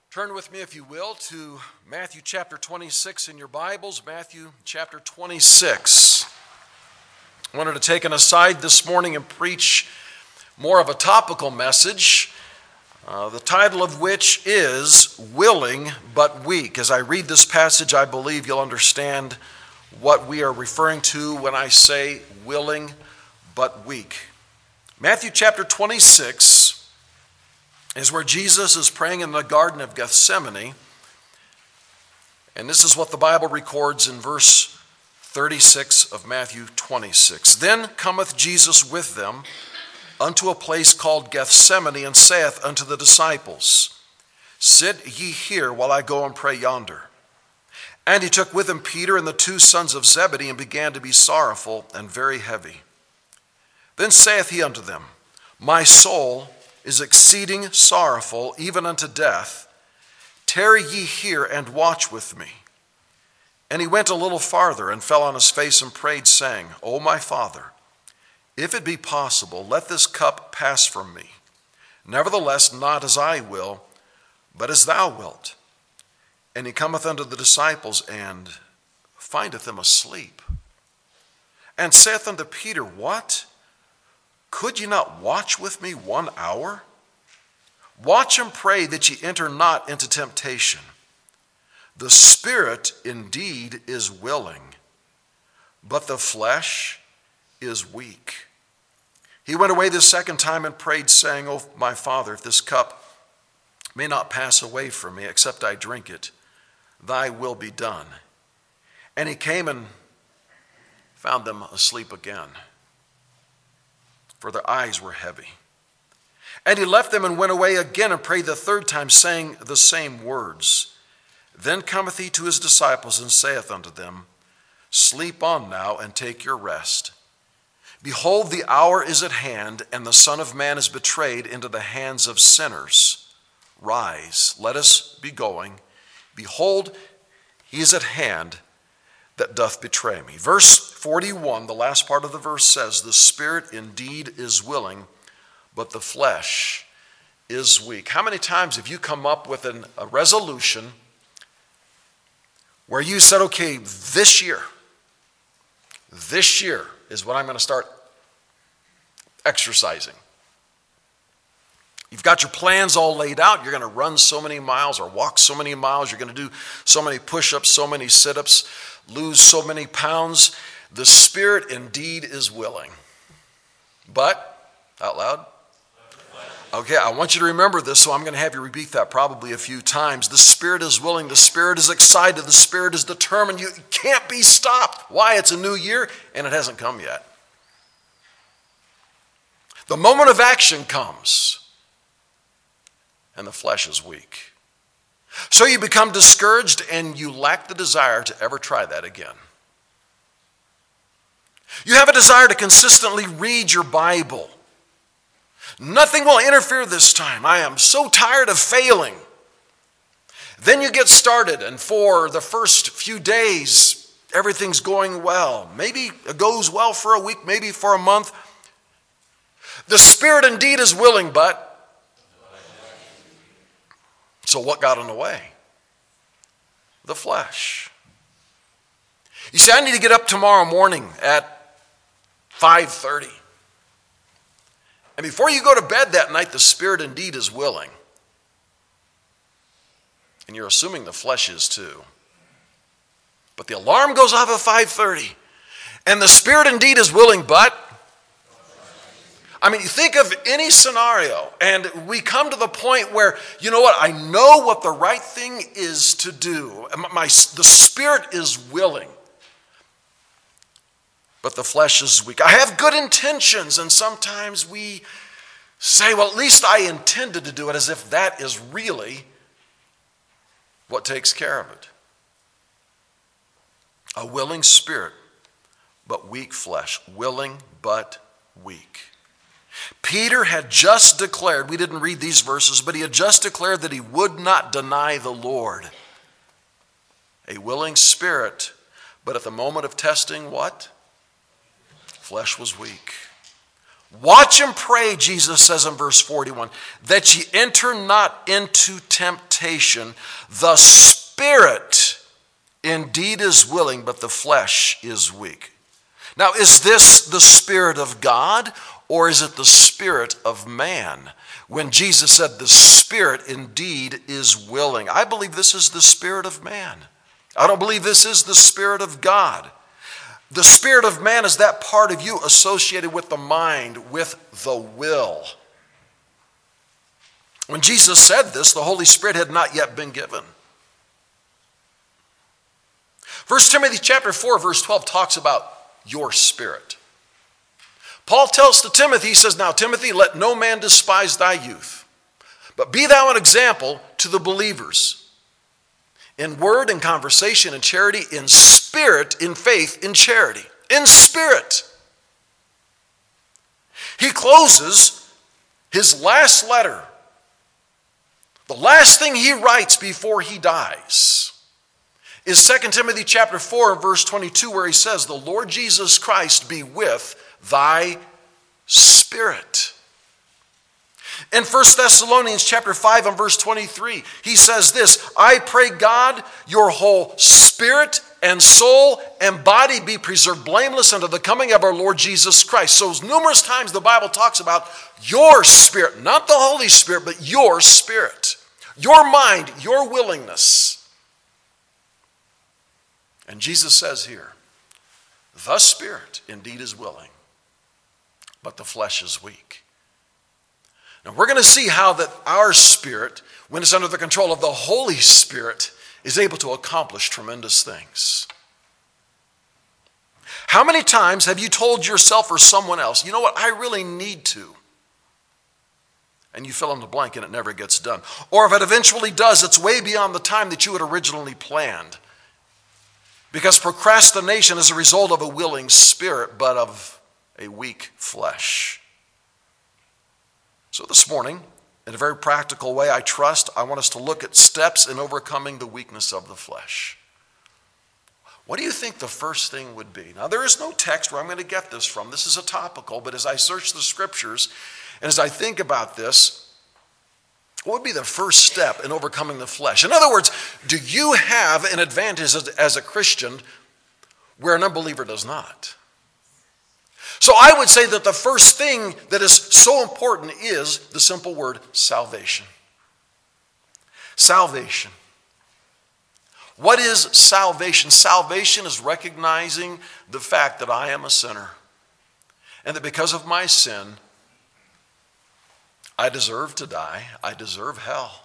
Turn with me, if you will, to Matthew chapter 26 in your Bibles. Matthew chapter 26. I wanted to take an aside this morning and preach more of a topical message, the title of which is Willing but Weak. As I read this passage, I believe you'll understand what we are referring to when I say willing but weak. Matthew chapter 26 is where Jesus is praying in the Garden of Gethsemane. And this is what the Bible records in verse 36 of Matthew 26. Then cometh Jesus with them unto a place called Gethsemane, and saith unto the disciples, Sit ye here while I go and pray yonder. And he took with him Peter and the two sons of Zebedee, and began to be sorrowful and very heavy. Then saith he unto them, My soul is exceeding sorrowful, even unto death. Tarry ye here and watch with me. And he went a little farther and fell on his face and prayed, saying, O my Father, if it be possible, let this cup pass from me. Nevertheless, not as I will, but as thou wilt. And he cometh unto the disciples, and findeth them asleep. And saith unto Peter, What? Could ye not watch with me 1 hour? Watch and pray that ye enter not into temptation. The spirit indeed is willing, but the flesh is weak. He went away the second time and prayed, saying, O my Father, if this cup may not pass away from me, except I drink it, thy will be done. And he came and found them asleep again, for their eyes were heavy. And he left them and went away again and prayed the third time, saying the same words. Then cometh he to his disciples and saith unto them, Sleep on now and take your rest. Behold, the hour is at hand, and the Son of Man is betrayed into the hands of sinners. Rise, let us be going. Behold, he is at hand that doth betray me. Verse 41, the last part of the verse says, The spirit indeed is willing, but the flesh is weak. How many times have you come up with a resolution where you said, okay, this year is when I'm going to start exercising? You've got your plans all laid out. You're going to run so many miles or walk so many miles. You're going to do so many push-ups, so many sit-ups, lose so many pounds. The spirit indeed is willing. But, out loud? Okay, I want you to remember this, so I'm going to have you repeat that probably a few times. The spirit is willing. The spirit is excited. The spirit is determined. You can't be stopped. Why? It's a new year, and it hasn't come yet. The moment of action comes, and the flesh is weak. So you become discouraged and you lack the desire to ever try that again. You have a desire to consistently read your Bible. Nothing will interfere this time. I am so tired of failing. Then you get started, and for the first few days, everything's going well. Maybe it goes well for a week, maybe for a month. The spirit indeed is willing, but so what got in the way? The flesh. You say, I need to get up tomorrow morning at 5:30. And before you go to bed that night, the spirit indeed is willing. And you're assuming the flesh is too. But the alarm goes off at 5:30. And the spirit indeed is willing, but you think of any scenario, and we come to the point where, you know what, I know what the right thing is to do. The spirit is willing, but the flesh is weak. I have good intentions, and sometimes we say, well, at least I intended to do it, as if that is really what takes care of it. A willing spirit, but weak flesh. Willing, but weak. Peter had just declared, we didn't read these verses, but he had just declared that he would not deny the Lord. A willing spirit, but at the moment of testing, what? Flesh was weak. Watch and pray, Jesus says in verse 41, that ye enter not into temptation. The spirit indeed is willing, but the flesh is weak. Now, is this the Spirit of God, or is it the spirit of man? When Jesus said the spirit indeed is willing, I believe this is the spirit of man. I don't believe this is the Spirit of God. The spirit of man is that part of you associated with the mind, with the will. When Jesus said this, the Holy Spirit had not yet been given. 1 Timothy chapter 4, verse 12 talks about your spirit. Paul tells to Timothy, he says, now Timothy, let no man despise thy youth, but be thou an example to the believers. In word, in conversation, in charity, in spirit, in faith, in charity. In spirit. He closes his last letter. The last thing he writes before he dies is 2 Timothy chapter 4, verse 22, where he says, the Lord Jesus Christ be with thy spirit. In 1 Thessalonians chapter 5 and verse 23, he says this, I pray God your whole spirit and soul and body be preserved blameless unto the coming of our Lord Jesus Christ. So numerous times the Bible talks about your spirit, not the Holy Spirit, but your spirit, your mind, your willingness. And Jesus says here, the spirit indeed is willing, but the flesh is weak. Now we're going to see how that our spirit, when it's under the control of the Holy Spirit, is able to accomplish tremendous things. How many times have you told yourself or someone else, you know what, I really need to? And you fill in the blank and it never gets done. Or if it eventually does, it's way beyond the time that you had originally planned. Because procrastination is a result of a willing spirit, but of a weak flesh. So this morning, in a very practical way, I want us to look at steps in overcoming the weakness of the flesh. What do you think the first thing would be? Now, there is no text where I'm going to get this from. This is a topical, but as I search the scriptures, and as I think about this, what would be the first step in overcoming the flesh? In other words, do you have an advantage as a Christian where an unbeliever does not? So I would say that the first thing that is so important is the simple word salvation. Salvation. What is salvation? Salvation is recognizing the fact that I am a sinner and that because of my sin, I deserve to die. I deserve hell.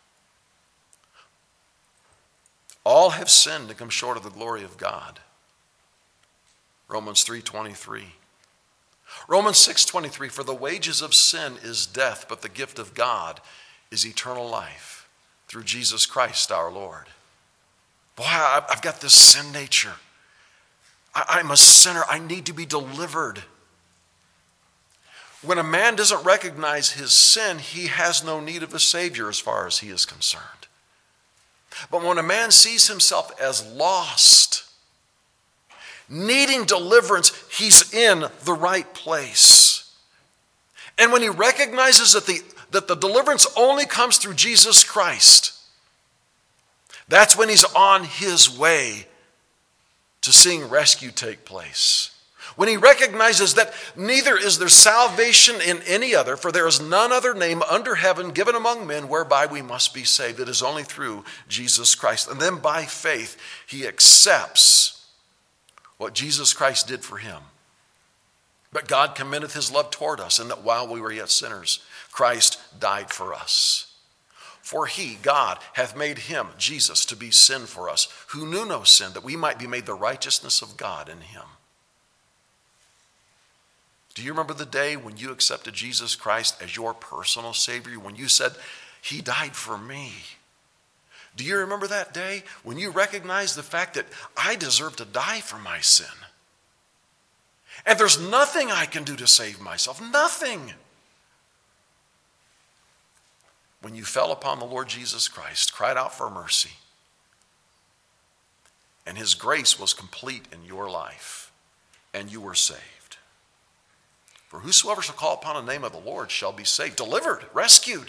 All have sinned and come short of the glory of God. Romans 3:23. Romans 6:23, for the wages of sin is death, but the gift of God is eternal life through Jesus Christ our Lord. Boy, I've got this sin nature. I'm a sinner. I need to be delivered. When a man doesn't recognize his sin, he has no need of a Savior as far as he is concerned. But when a man sees himself as lost, needing deliverance, he's in the right place. And when he recognizes that the deliverance only comes through Jesus Christ, that's when he's on his way to seeing rescue take place. When he recognizes that neither is there salvation in any other, for there is none other name under heaven given among men whereby we must be saved. It is only through Jesus Christ. And then by faith, he accepts what Jesus Christ did for him. But God commendeth his love toward us, and that while we were yet sinners, Christ died for us. For he, God, hath made him, Jesus, to be sin for us, who knew no sin, that we might be made the righteousness of God in him. Do you remember the day when you accepted Jesus Christ as your personal Savior? When you said, he died for me? Do you remember that day when you recognized the fact that I deserve to die for my sin? And there's nothing I can do to save myself. Nothing. When you fell upon the Lord Jesus Christ, cried out for mercy, and his grace was complete in your life, and you were saved. For whosoever shall call upon the name of the Lord shall be saved, delivered, rescued.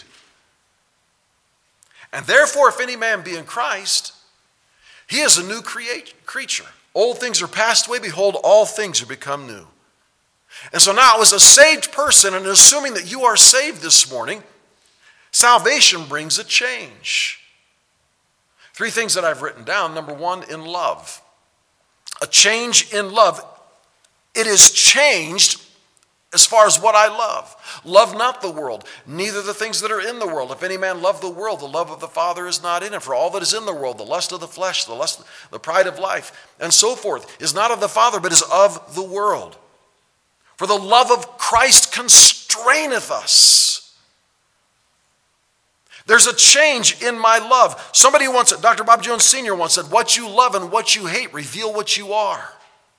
And therefore, if any man be in Christ, he is a new creature. Old things are passed away. Behold, all things are become new. And so now, as a saved person, and assuming that you are saved this morning, salvation brings a change. 3 things that I've written down. Number 1, in love. A change in love. It is changed as far as what I love. Love not the world, neither the things that are in the world. If any man love the world, the love of the Father is not in him. For all that is in the world, the lust of the flesh, the pride of life, and so forth, is not of the Father, but is of the world. For the love of Christ constraineth us. There's a change in my love. Somebody once, Dr. Bob Jones Sr. once said, what you love and what you hate reveal what you are.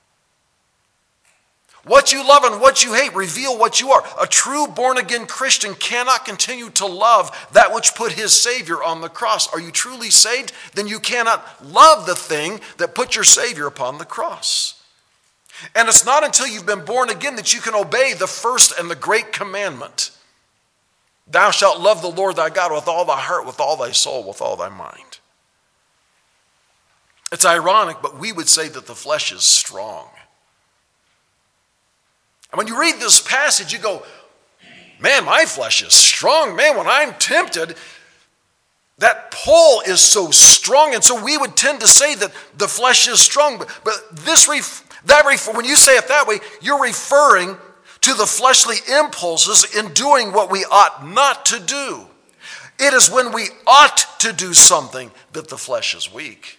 What you love and what you hate reveal what you are. A true born-again Christian cannot continue to love that which put his Savior on the cross. Are you truly saved? Then you cannot love the thing that put your Savior upon the cross. And it's not until you've been born again that you can obey the first and the great commandment. Thou shalt love the Lord thy God with all thy heart, with all thy soul, with all thy mind. It's ironic, but we would say that the flesh is strong. And when you read this passage, you go, man, my flesh is strong. Man, when I'm tempted, that pull is so strong. And so we would tend to say that the flesh is strong. But when you say it that way, you're referring to the fleshly impulses in doing what we ought not to do. It is when we ought to do something that the flesh is weak.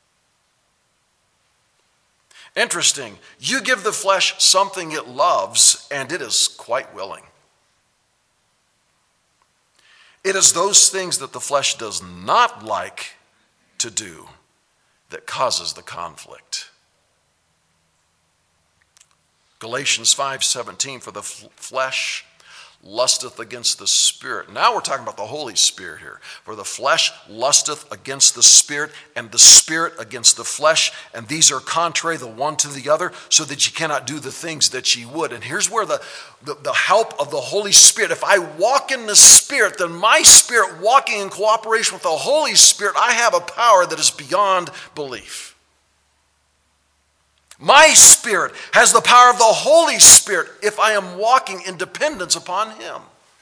Interesting. You give the flesh something it loves, and it is quite willing. It is those things that the flesh does not like to do that causes the conflict. Galatians 5:17, for the flesh lusteth against the Spirit. Now we're talking about the Holy Spirit here. For the flesh lusteth against the Spirit, and the Spirit against the flesh, and these are contrary the one to the other, so that ye cannot do the things that ye would. And here's where the help of the Holy Spirit, if I walk in the Spirit, then my spirit walking in cooperation with the Holy Spirit, I have a power that is beyond belief. My spirit has the power of the Holy Spirit if I am walking in dependence upon Him.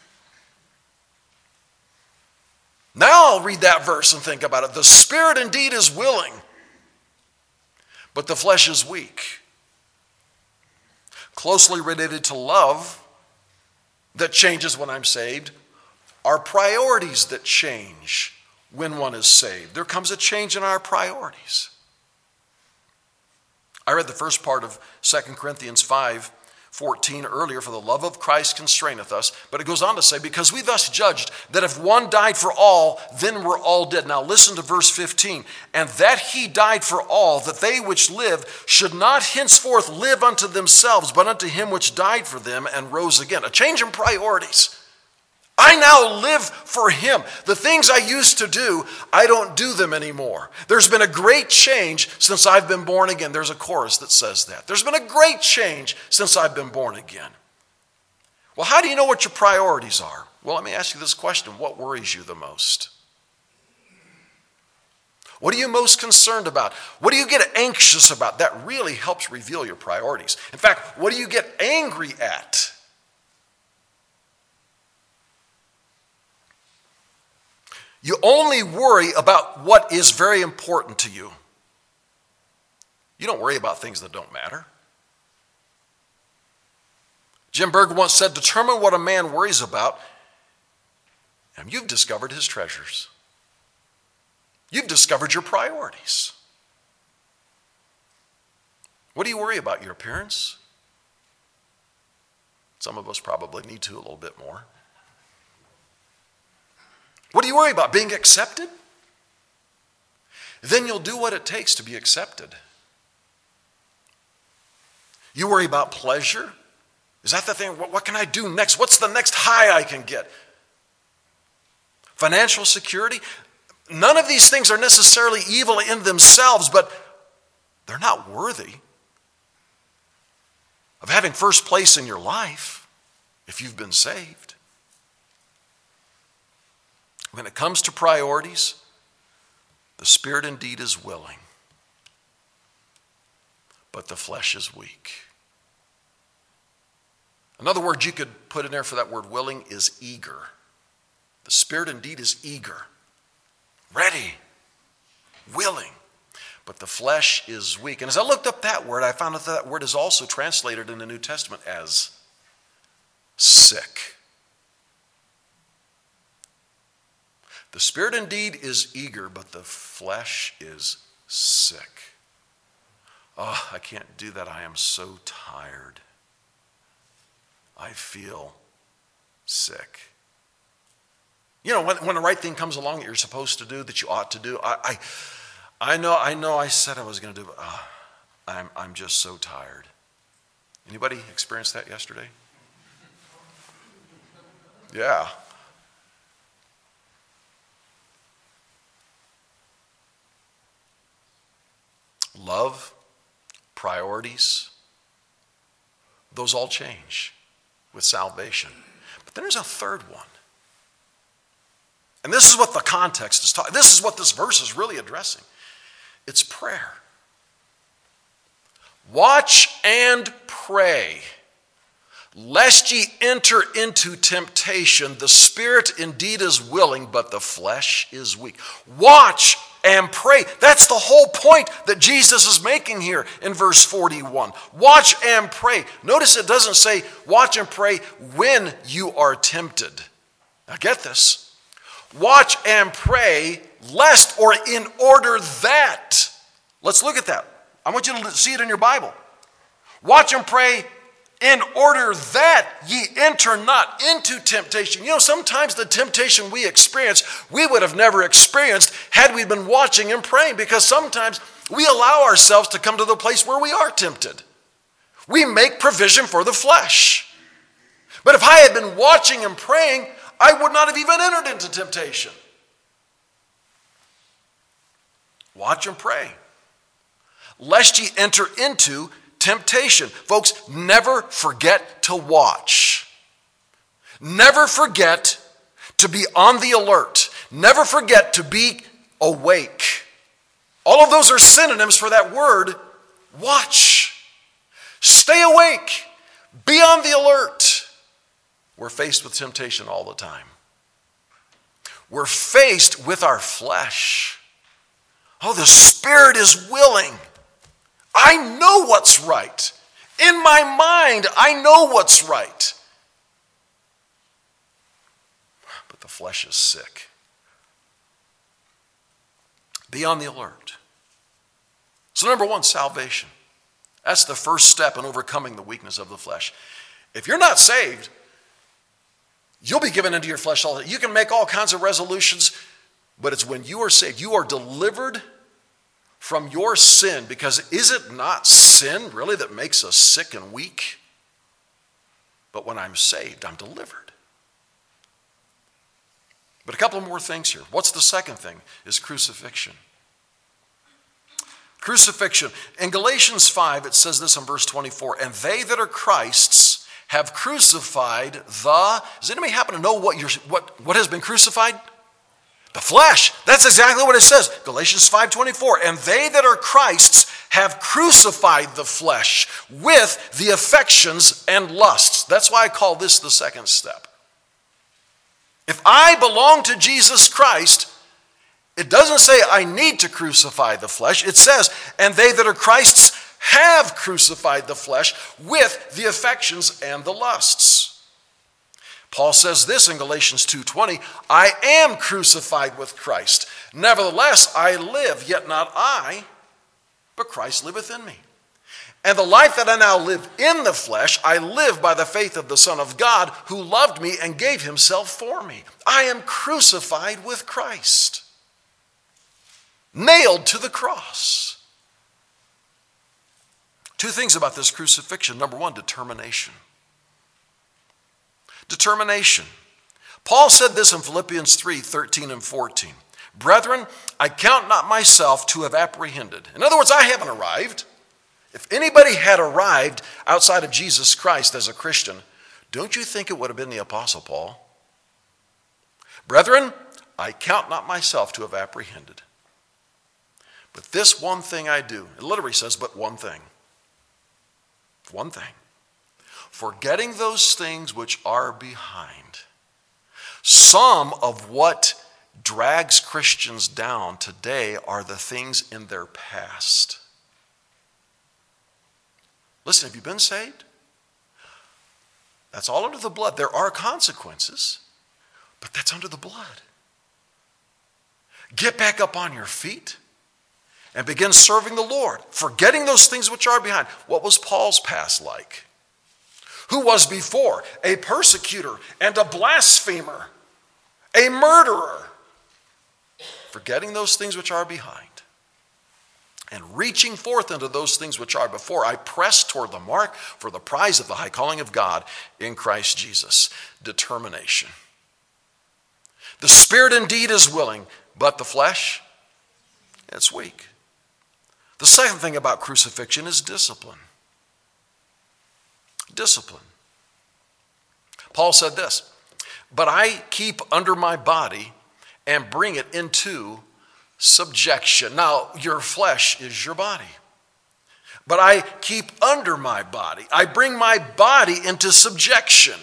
Now I'll read that verse and think about it. The spirit indeed is willing, but the flesh is weak. Closely related to love that changes when I'm saved are priorities that change when one is saved. There comes a change in our priorities. I read the first part of 2 Corinthians 5:14 earlier, for the love of Christ constraineth us. But it goes on to say, because we thus judged that if one died for all, then we're all dead. Now listen to verse 15. And that he died for all, that they which live should not henceforth live unto themselves, but unto him which died for them and rose again. A change in priorities. I now live for Him. The things I used to do, I don't do them anymore. There's been a great change since I've been born again. There's a chorus that says that. There's been a great change since I've been born again. Well, how do you know what your priorities are? Well, let me ask you this question. What worries you the most? What are you most concerned about? What do you get anxious about? That really helps reveal your priorities. In fact, what do you get angry at? You only worry about what is very important to you. You don't worry about things that don't matter. Jim Berg once said, determine what a man worries about, and you've discovered his treasures. You've discovered your priorities. What do you worry about? Your appearance? Some of us probably need to a little bit more. What do you worry about? Being accepted? Then you'll do what it takes to be accepted. You worry about pleasure? Is that the thing? What can I do next? What's the next high I can get? Financial security? None of these things are necessarily evil in themselves, but they're not worthy of having first place in your life. if you've been saved. When it comes to priorities, the spirit indeed is willing, but the flesh is weak. Another word you could put in there for that word willing is eager. The spirit indeed is eager, ready, willing, but the flesh is weak. And as I looked up that word, I found out that word is also translated in the New Testament as sick. The spirit indeed is eager, but the flesh is sick. Oh, I can't do that. I am so tired. I feel sick. You know, when the right thing comes along that you're supposed to do, that you ought to do, I know I said I was going to do, but I'm just so tired. Anybody experienced that yesterday? Yeah. Love, priorities, those all change with salvation. But then there's a third one. And this is what the context is talking. This is what this verse is really addressing. It's prayer. Watch and pray, lest ye enter into temptation. The spirit indeed is willing, but the flesh is weak. Watch and pray. That's the whole point that Jesus is making here in verse 41. Watch and pray. Notice it doesn't say watch and pray when you are tempted. Now get this. Watch and pray lest or in order that. Let's look at that. I want you to see it in your Bible. Watch and pray in order that ye enter not into temptation. You know, sometimes the temptation we experience, we would have never experienced had we been watching and praying, because sometimes we allow ourselves to come to the place where we are tempted. We make provision for the flesh. But if I had been watching and praying, I would not have even entered into temptation. Watch and pray, lest ye enter into temptation. Folks, never forget to watch. Never forget to be on the alert. Never forget to be awake. All of those are synonyms for that word, watch. Stay awake. Be on the alert. We're faced with temptation all the time. We're faced with our flesh. Oh, the spirit is willing. I know what's right. In my mind, I know what's right. But the flesh is sick. Be on the alert. So number one, salvation. That's the first step in overcoming the weakness of the flesh. If you're not saved, you'll be given into your flesh all the time. You can make all kinds of resolutions, but it's when you are saved, you are delivered from your sin, because is it not sin really that makes us sick and weak? But when I'm saved, I'm delivered. But a couple more things here. What's the second thing? Is crucifixion. Crucifixion. In Galatians 5, it says this in verse 24, and they that are Christ's have crucified the, does anybody happen to know what has been crucified? The flesh. That's exactly what it says. Galatians 5:24. And they that are Christ's have crucified the flesh with the affections and lusts. That's why I call this the second step. If I belong to Jesus Christ, it doesn't say I need to crucify the flesh. It says, and they that are Christ's have crucified the flesh with the affections and the lusts. Paul says this in Galatians 2:20, I am crucified with Christ. Nevertheless, I live, yet not I, but Christ liveth in me. And the life that I now live in the flesh, I live by the faith of the Son of God, who loved me and gave himself for me. I am crucified with Christ, nailed to the cross. Two things about this crucifixion. Number one, determination. Determination. Paul said this in Philippians 3:13 and 14. Brethren, I count not myself to have apprehended. In other words, I haven't arrived. If anybody had arrived outside of Jesus Christ as a Christian, Don't you think it would have been the Apostle Paul? Brethren, I count not myself to have apprehended. But this one thing I do. It literally says, but one thing. One thing. Forgetting those things which are behind. Some of what drags Christians down today are the things in their past. Listen, have you been saved? That's all under the blood. There are consequences, but that's under the blood. Get back up on your feet and begin serving the Lord, forgetting those things which are behind. What was Paul's past like? Who was before? A persecutor and a blasphemer, a murderer. Forgetting those things which are behind and reaching forth into those things which are before, I press toward the mark for the prize of the high calling of God in Christ Jesus. Determination. The spirit indeed is willing, but the flesh, it's weak. The second thing about crucifixion is discipline. Discipline. Paul said this, but I keep under my body and bring it into subjection. Now, your flesh is your body. But I keep under my body. I bring my body into subjection.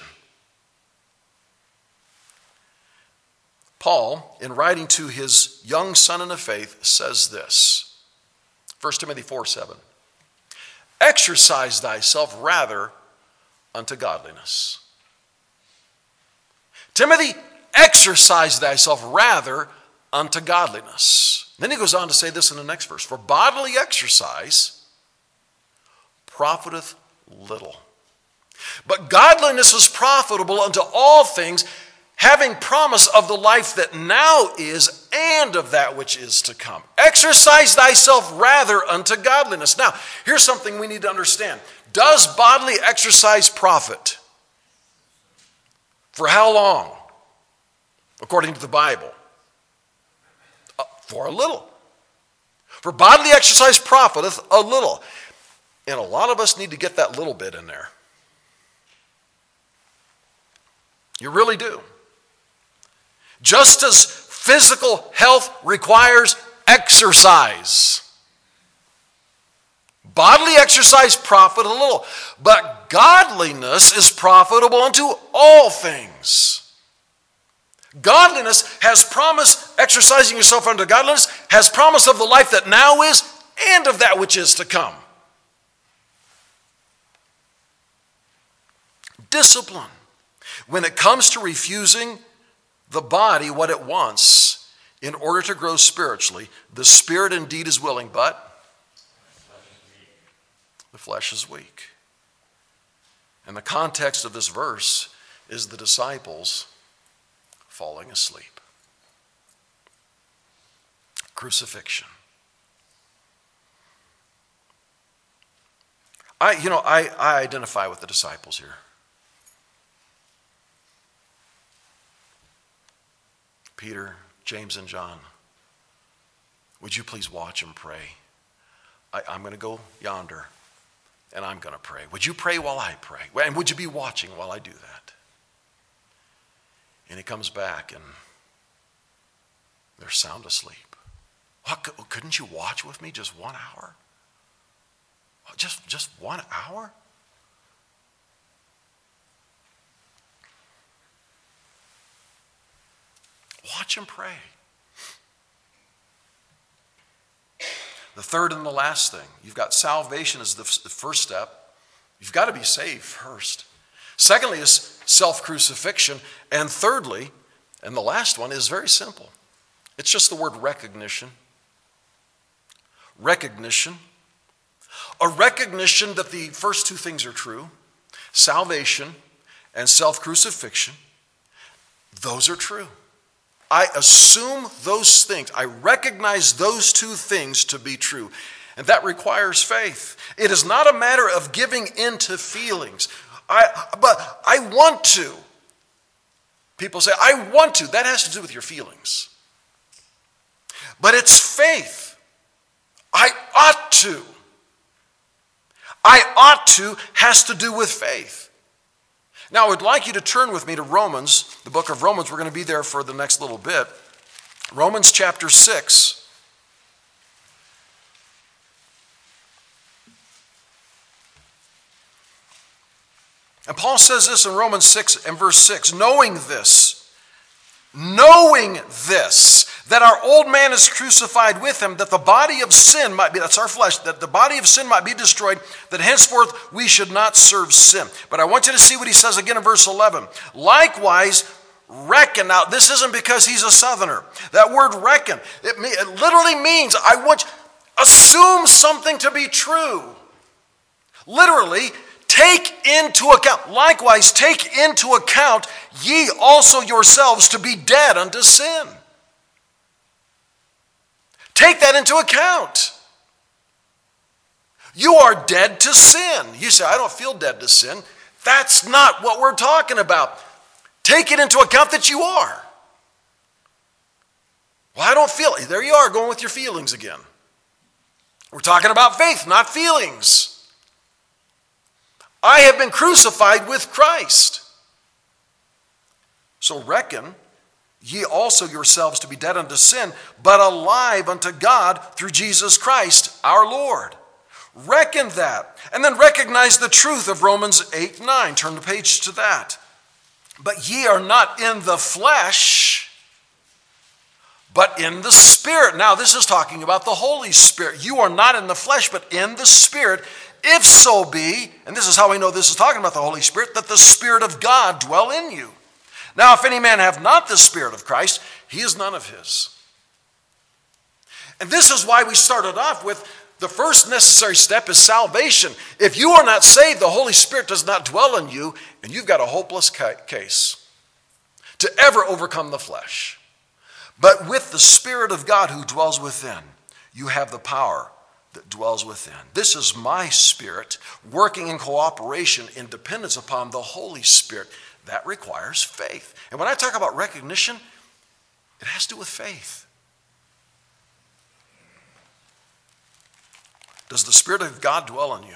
Paul, in writing to his young son in the faith, says this. 1 Timothy 4:7. Exercise thyself rather unto godliness. Timothy, exercise thyself rather unto godliness. Then he goes on to say this in the next verse. For bodily exercise profiteth little. But godliness is profitable unto all things, having promise of the life that now is and of that which is to come. Exercise thyself rather unto godliness. Now, here's something we need to understand. Does bodily exercise profit? For how long? According to the Bible. For a little. For bodily exercise profiteth a little. And a lot of us need to get that little bit in there. You really do. Just as physical health requires exercise, bodily exercise profit a little, but godliness is profitable unto all things. Godliness has promise, exercising yourself unto godliness, has promise of the life that now is and of that which is to come. Discipline. When it comes to refusing the body what it wants in order to grow spiritually, the spirit indeed is willing, but the flesh is weak. And the context of this verse is the disciples falling asleep. Crucifixion. I identify with the disciples here. Peter, James, and John, would you please watch and pray? I'm going to go yonder, and I'm going to pray. Would you pray while I pray? And would you be watching while I do that? And he comes back, and they're sound asleep. Couldn't you watch with me just 1 hour? Just 1 hour? Watch and pray. The third and the last thing, you've got salvation as the first step. You've got to be saved first. Secondly is self-crucifixion. And thirdly, and the last one is very simple. It's just the word recognition. Recognition. A recognition that the first two things are true. Salvation and self-crucifixion. Those are true. I assume those things. I recognize those two things to be true. And that requires faith. It is not a matter of giving in to feelings. But I want to. People say, I want to. That has to do with your feelings. But it's faith. I ought to. I ought to has to do with faith. Now, I would like you to turn with me to Romans, the book of Romans. We're going to be there for the next little bit. Romans chapter 6. And Paul says this in Romans 6 and verse 6, knowing this, that our old man is crucified with him, that the body of sin might be, that's our flesh, that the body of sin might be destroyed, that henceforth we should not serve sin. But I want you to see what he says again in verse 11. Likewise, reckon. Now, this isn't because he's a southerner. That word reckon, it literally means, assume something to be true. Literally, take into account. Likewise, take into account ye also yourselves to be dead unto sin. Take that into account. You are dead to sin. You say, I don't feel dead to sin. That's not what we're talking about. Take it into account that you are. Well, I don't feel it. There you are, going with your feelings again. We're talking about faith, not feelings. I have been crucified with Christ. So reckon ye also yourselves to be dead unto sin, but alive unto God through Jesus Christ our Lord. Reckon that. And then recognize the truth of Romans 8:9. Turn the page to that. But ye are not in the flesh, but in the Spirit. Now this is talking about the Holy Spirit. You are not in the flesh, but in the Spirit. If so be, and this is how we know this is talking about the Holy Spirit, that the Spirit of God dwell in you. Now, if any man have not the Spirit of Christ, he is none of his. And this is why we started off with the first necessary step is salvation. If you are not saved, the Holy Spirit does not dwell in you, and you've got a hopeless case to ever overcome the flesh. But with the Spirit of God who dwells within, you have the power that dwells within. This is my spirit working in cooperation in dependence upon the Holy Spirit. That requires faith. And when I talk about recognition, it has to do with faith. Does the Spirit of God dwell in you?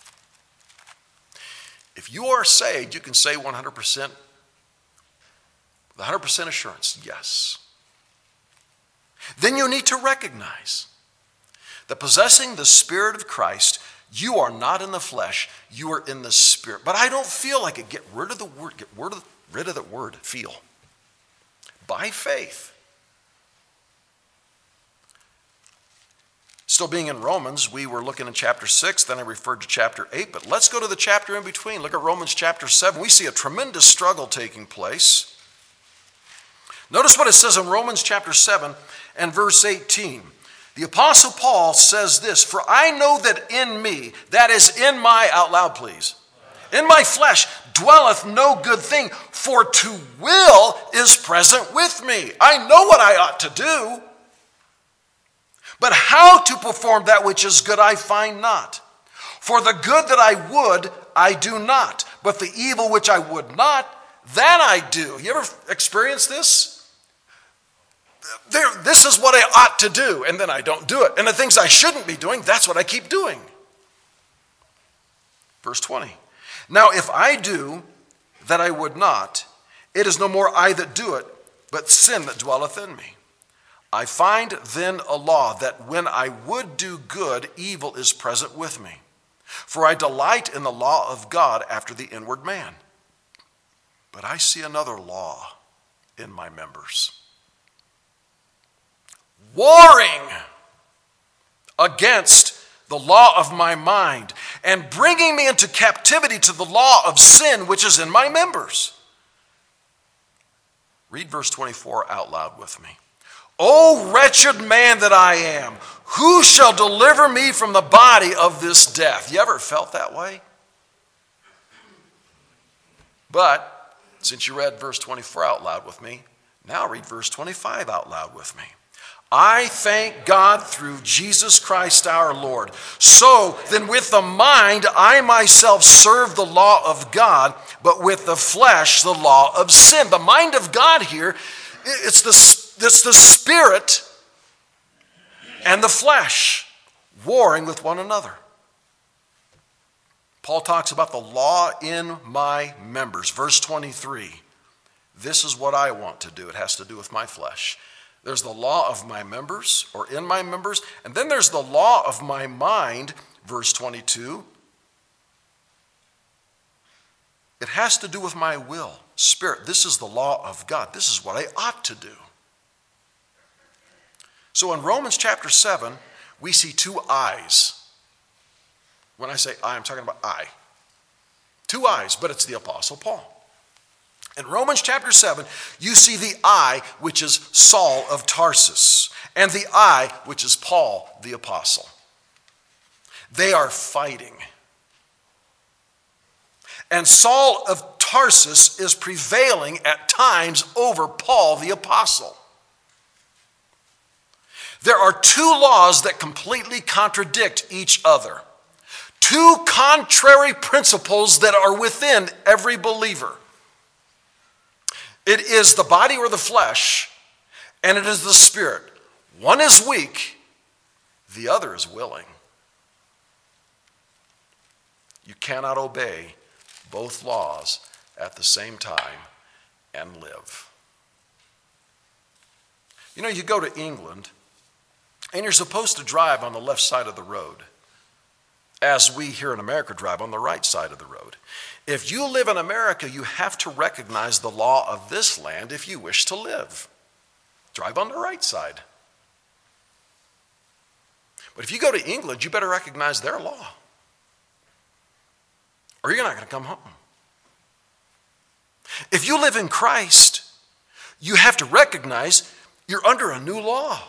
If you are saved, you can say 100%, with 100% assurance, yes. Then you need to recognize that possessing the Spirit of Christ, you are not in the flesh, you are in the Spirit. But I don't feel like it. Get rid of the word, rid of the word, feel. By faith. Still being in Romans, we were looking at chapter 6, then I referred to chapter 8, but let's go to the chapter in between. Look at Romans chapter 7. We see a tremendous struggle taking place. Notice what it says in Romans chapter 7 and verse 18. The Apostle Paul says this, for I know that in me, that is in my, out loud please, in my flesh dwelleth no good thing, for to will is present with me. I know what I ought to do, but how to perform that which is good I find not. For the good that I would, I do not, but the evil which I would not, that I do. You ever experienced this? This is what I ought to do, and then I don't do it. And the things I shouldn't be doing, that's what I keep doing. Verse 20. Now if I do that I would not, it is no more I that do it, but sin that dwelleth in me. I find then a law that when I would do good, evil is present with me. For I delight in the law of God after the inward man. But I see another law in my members, warring against the law of my mind and bringing me into captivity to the law of sin which is in my members. Read verse 24 out loud with me. O wretched man that I am, who shall deliver me from the body of this death? You ever felt that way? But since you read verse 24 out loud with me, now read verse 25 out loud with me. I thank God through Jesus Christ our Lord. So then with the mind I myself serve the law of God, but with the flesh the law of sin. The mind of God here, it's the spirit and the flesh warring with one another. Paul talks about the law in my members. Verse 23, this is what I want to do. It has to do with my flesh. There's the law of my members, or in my members, and then there's the law of my mind, verse 22. It has to do with my will, spirit. This is the law of God. This is what I ought to do. So in Romans chapter 7, we see two eyes. When I say I, I'm talking about I. Two eyes, but it's the Apostle Paul. In Romans chapter 7, you see the I, which is Saul of Tarsus, and the I, which is Paul the Apostle. They are fighting. And Saul of Tarsus is prevailing at times over Paul the Apostle. There are two laws that completely contradict each other. Two contrary principles that are within every believer. It is the body or the flesh, and it is the spirit. One is weak, the other is willing. You cannot obey both laws at the same time and live. You know, you go to England, and you're supposed to drive on the left side of the road, as we here in America drive on the right side of the road. If you live in America, you have to recognize the law of this land if you wish to live. Drive on the right side. But if you go to England, you better recognize their law, or you're not going to come home. If you live in Christ, you have to recognize you're under a new law.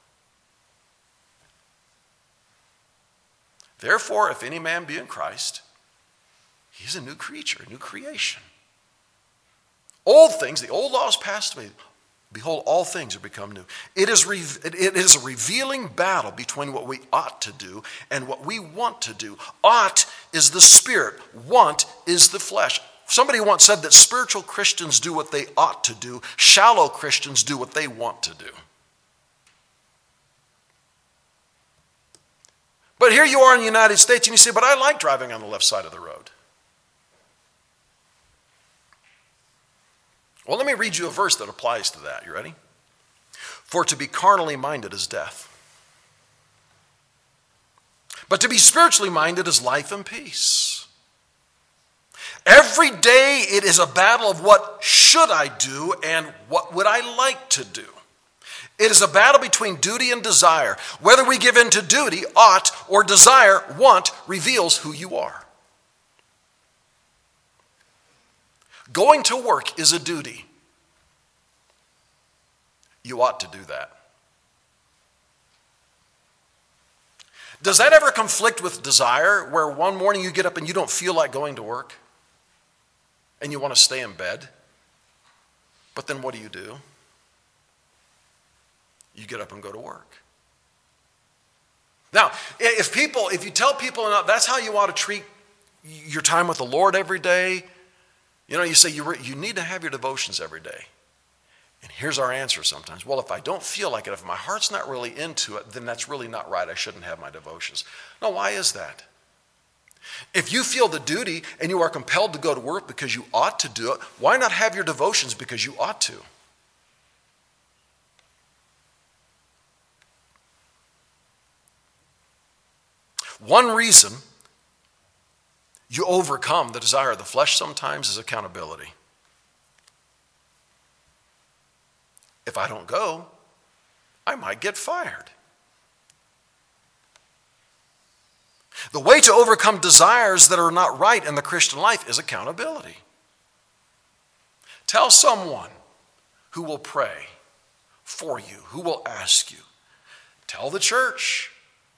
Therefore, if any man be in Christ, he's a new creature, a new creation. Old things, the old laws passed away. Behold, all things are become new. It is a revealing battle between what we ought to do and what we want to do. Ought is the spirit. Want is the flesh. Somebody once said that spiritual Christians do what they ought to do. Shallow Christians do what they want to do. But here you are in the United States and you say, but I like driving on the left side of the road. Well, let me read you a verse that applies to that. You ready? For to be carnally minded is death. But to be spiritually minded is life and peace. Every day it is a battle of what should I do and what would I like to do. It is a battle between duty and desire. Whether we give in to duty, ought, or desire, want, reveals who you are. Going to work is a duty. You ought to do that. Does that ever conflict with desire, where one morning you get up and you don't feel like going to work? And you want to stay in bed? But then what do? You get up and go to work. Now, if you tell people that's how you ought to treat your time with the Lord every day, you say you need to have your devotions every day. And here's our answer sometimes. Well, if I don't feel like it, if my heart's not really into it, then that's really not right. I shouldn't have my devotions. No, why is that? If you feel the duty and you are compelled to go to work because you ought to do it, why not have your devotions because you ought to? One reason you overcome the desire of the flesh sometimes is accountability. If I don't go, I might get fired. The way to overcome desires that are not right in the Christian life is accountability. Tell someone who will pray for you, who will ask you. Tell the church.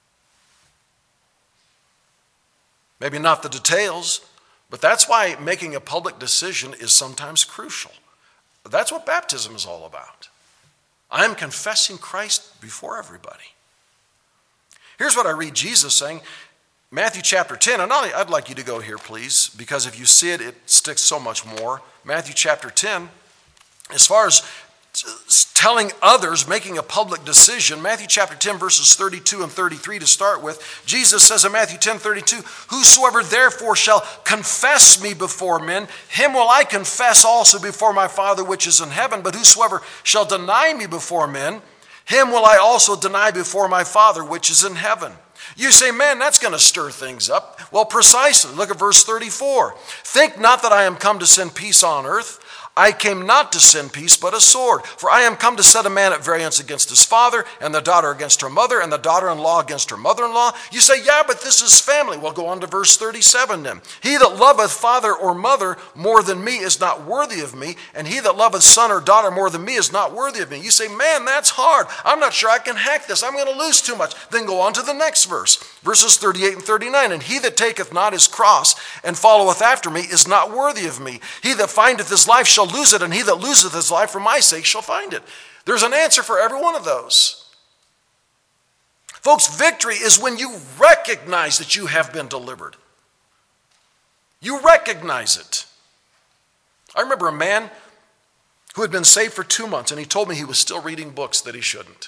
Maybe not the details, but that's why making a public decision is sometimes crucial. That's what baptism is all about. I am confessing Christ before everybody. Here's what I read Jesus saying, Matthew chapter 10, and I'd like you to go here, please, because if you see it, it sticks so much more. Matthew chapter 10, as far as telling others, making a public decision. Matthew chapter 10, verses 32 and 33 to start with. Jesus says in Matthew 10:32, "Whosoever therefore shall confess me before men, him will I confess also before my Father which is in heaven. But whosoever shall deny me before men, him will I also deny before my Father which is in heaven." You say, man, that's going to stir things up. Well, precisely. Look at verse 34. "Think not that I am come to send peace on earth. I came not to send peace, but a sword. For I am come to set a man at variance against his father, and the daughter against her mother, and the daughter-in-law against her mother-in-law." You say, yeah, but this is family. Well, go on to verse 37 then. "He that loveth father or mother more than me is not worthy of me, and he that loveth son or daughter more than me is not worthy of me." You say, man, that's hard. I'm not sure I can hack this. I'm going to lose too much. Then go on to the next verse, verses 38 and 39. "And he that taketh not his cross and followeth after me is not worthy of me. He that findeth his life shall lose it, and he that loseth his life for my sake shall find it." There's an answer for every one of those. Folks, victory is when you recognize that you have been delivered. You recognize it. I remember a man who had been saved for 2 months, and he told me he was still reading books that he shouldn't.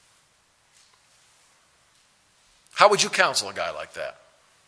How would you counsel a guy like that?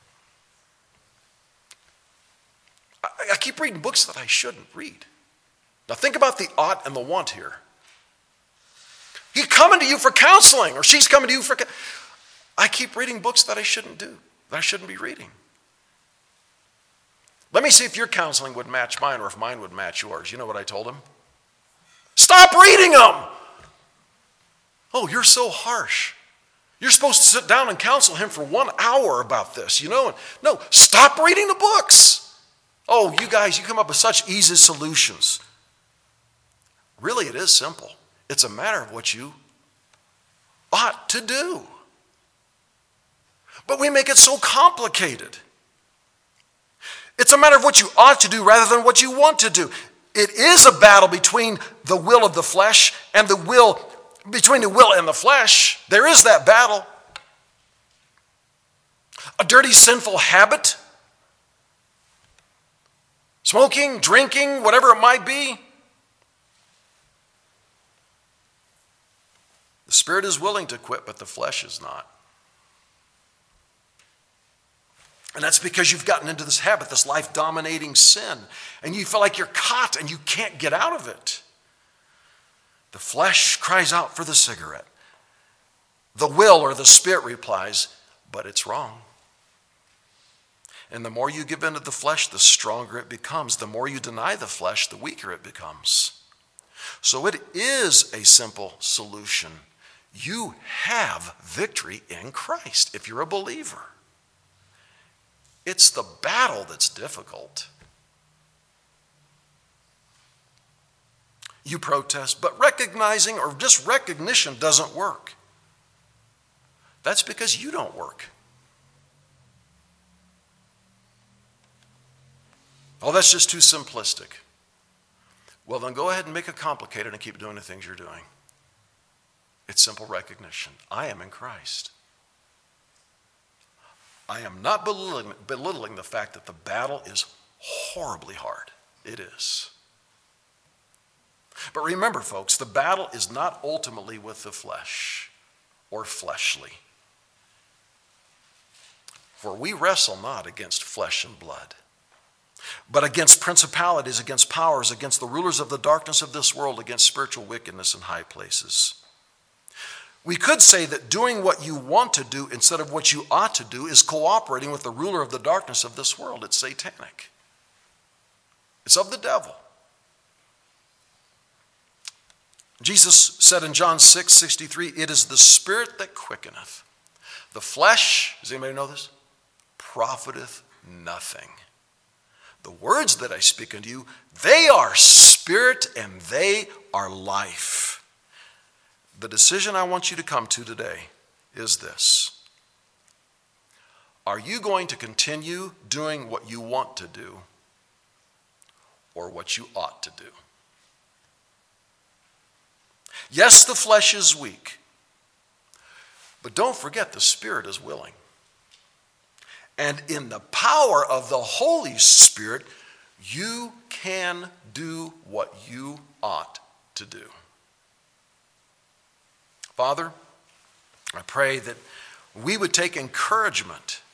I keep reading books that I shouldn't read. Now think about the ought and the want here. He's coming to you for counseling, or she's coming to you for... I keep reading books that I shouldn't do, that I shouldn't be reading. Let me see if your counseling would match mine, or if mine would match yours. You know what I told him? Stop reading them! "Oh, you're so harsh. You're supposed to sit down and counsel him for 1 hour about this, you know? No, stop reading the books. Oh, you guys, you come up with such easy solutions. Really, it is simple. It's a matter of what you ought to do. But we make it so complicated. It's a matter of what you ought to do rather than what you want to do. It is a battle between the will of the flesh and between the will and the flesh. There is that battle. A dirty, sinful habit, smoking, drinking, whatever it might be. The spirit is willing to quit, but the flesh is not. And that's because you've gotten into this habit, this life-dominating sin, and you feel like you're caught and you can't get out of it. The flesh cries out for the cigarette. The will or the spirit replies, but it's wrong. And the more you give into the flesh, the stronger it becomes. The more you deny the flesh, the weaker it becomes. So it is a simple solution. You have victory in Christ if you're a believer. It's the battle that's difficult. You protest, but recognizing or just recognition doesn't work. That's because you don't work. Oh, that's just too simplistic. Well, then go ahead and make it complicated and keep doing the things you're doing. It's simple recognition. I am in Christ. I am not belittling the fact that the battle is horribly hard. It is. But remember, folks, the battle is not ultimately with the flesh or fleshly. For we wrestle not against flesh and blood, but against principalities, against powers, against the rulers of the darkness of this world, against spiritual wickedness in high places. We could say that doing what you want to do instead of what you ought to do is cooperating with the ruler of the darkness of this world. It's satanic. It's of the devil. Jesus said in John 6:63, "It is the spirit that quickeneth. The flesh," does anybody know this? "Profiteth nothing. The words that I speak unto you, they are spirit and they are life." The decision I want you to come to today is this. Are you going to continue doing what you want to do or what you ought to do? Yes, the flesh is weak, but don't forget the spirit is willing. And in the power of the Holy Spirit, you can do what you ought to do. Father, I pray that we would take encouragement